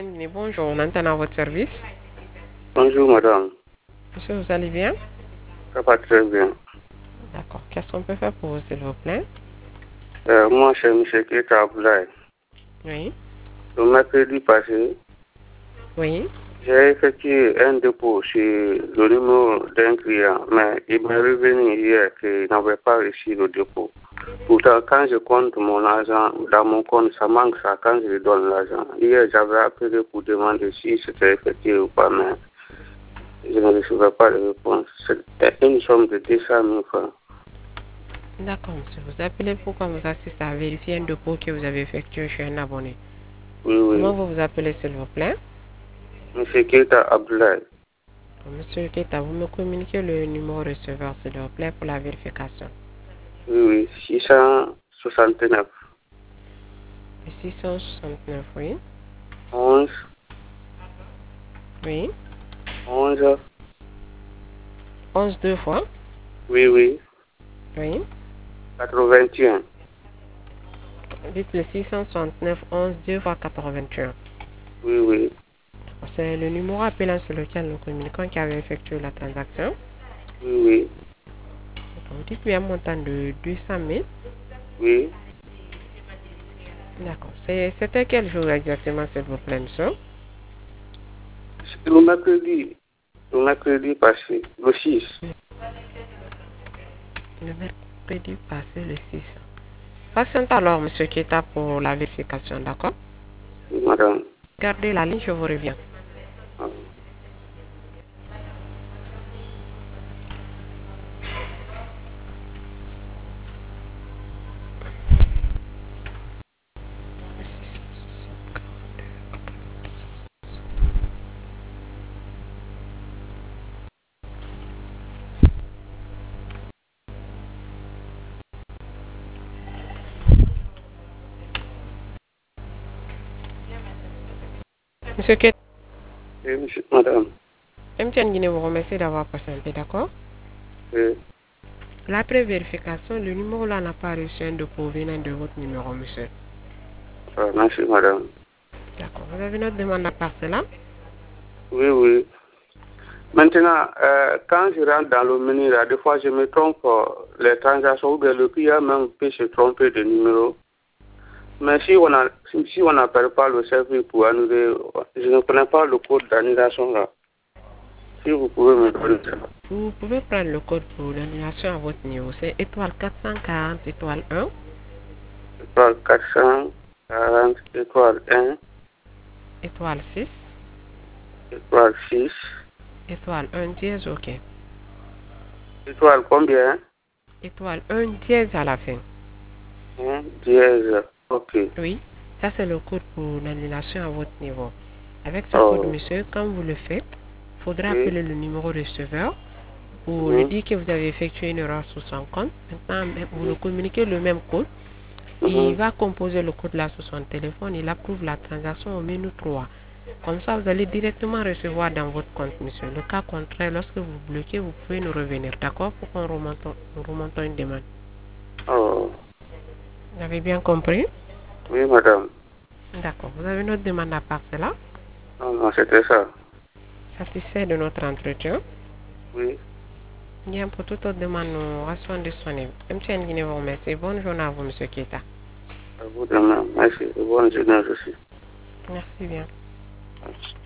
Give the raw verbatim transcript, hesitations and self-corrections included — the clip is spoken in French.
Bonjour, on entend à votre service. Bonjour madame. Monsieur, vous allez bien? Ça va très bien. D'accord. Qu'est-ce qu'on peut faire pour vous, s'il vous plaît? Euh, moi, c'est M. Keita Abdoulaye. Oui. Le mercredi passé, Oui. j'ai effectué un dépôt sur le numéro d'un client, mais il m'est revenu hier qu'il n'avait pas reçu le dépôt. Pourtant, quand je compte mon argent dans mon compte, ça manque ça quand je lui donne l'argent. Hier, j'avais appelé pour demander si c'était effectué ou pas, mais je ne recevais pas de réponse. C'était une somme de deux cent mille francs. D'accord, monsieur. Vous appelez pour qu'on vous assiste à vérifier un dépôt que vous avez effectué chez un abonné. Oui, oui. Comment vous vous appelez, s'il vous plaît? M. Keita Abdoulaye. Monsieur Keita, vous me communiquez le numéro receveur, s'il vous plaît, pour la vérification. Oui, oui, six cent soixante-neuf. six cent soixante-neuf, oui. onze. Oui. onze. onze deux fois. Oui, oui. Oui. quatre-vingt-un. Dites le six cent soixante-neuf onze deux fois quatre-vingt-un. Oui, oui. C'est le numéro appelant sur lequel nous communiquons qui avait effectué la transaction. Oui, oui. Vous dites qu'il y a un montant de deux cent mille. Oui. D'accord. C'était quel jour exactement, s'il vous plaît, monsieur? Le mercredi. Le mercredi passé. Le six. Le mercredi passé, le six. Patiente alors, monsieur Keita, pour la vérification, d'accord? Oui, madame. Gardez la ligne, je vous reviens. Ah. Monsieur Keita, Oui, monsieur, madame. M T N Guinée vous remercie d'avoir patienté, d'accord? Oui. Après vérification, le numéro là n'a pas reçu un dépôt venant de votre numéro, monsieur. Ah, merci, madame. D'accord. Vous avez notre demande à part cela? Oui, oui. Maintenant, euh, quand je rentre dans le menu, là, des fois, je me trompe euh, les transactions, ou bien le client même peut se tromper de numéro. Mais si on a, si, si on n'appelle pas le service pour annuler, je ne connais pas le code d'annulation là. Si vous pouvez me donner ça. Vous pouvez prendre le code pour l'annulation à votre niveau. C'est étoile quatre cent quarante, étoile un. Étoile quatre cent quarante, étoile un. Étoile six. Étoile six. Étoile un dièse, ok. Étoile combien? Étoile un dièse à la fin. un dièse. Ok. Oui, ça c'est le code pour l'annulation à votre niveau. Avec ce code, Oh. monsieur, quand vous le faites, il faudra Oui. appeler le numéro receveur pour lui Mhm. dire que vous avez effectué une erreur sur son compte. Maintenant, vous le communiquez le même code. Il Mhm. va composer le code là sur son téléphone. Il approuve la transaction au menu trois. Comme ça, vous allez directement recevoir dans votre compte, monsieur. Le cas contraire, lorsque vous bloquez, vous pouvez nous revenir, d'accord, pour qu'on remonte, nous remontons une demande. Oh. Vous avez bien compris? Oui, madame. D'accord. Vous avez notre demande à part cela? Non, non, c'était ça. Satisfait de notre entretien? Oui. Bien, pour toute autre demande, nous restons disponibles. M T N Guinée vous remercie. Bonne journée à vous, monsieur Keita. À vous demain. Merci. Bonne journée aussi. Merci bien. Merci.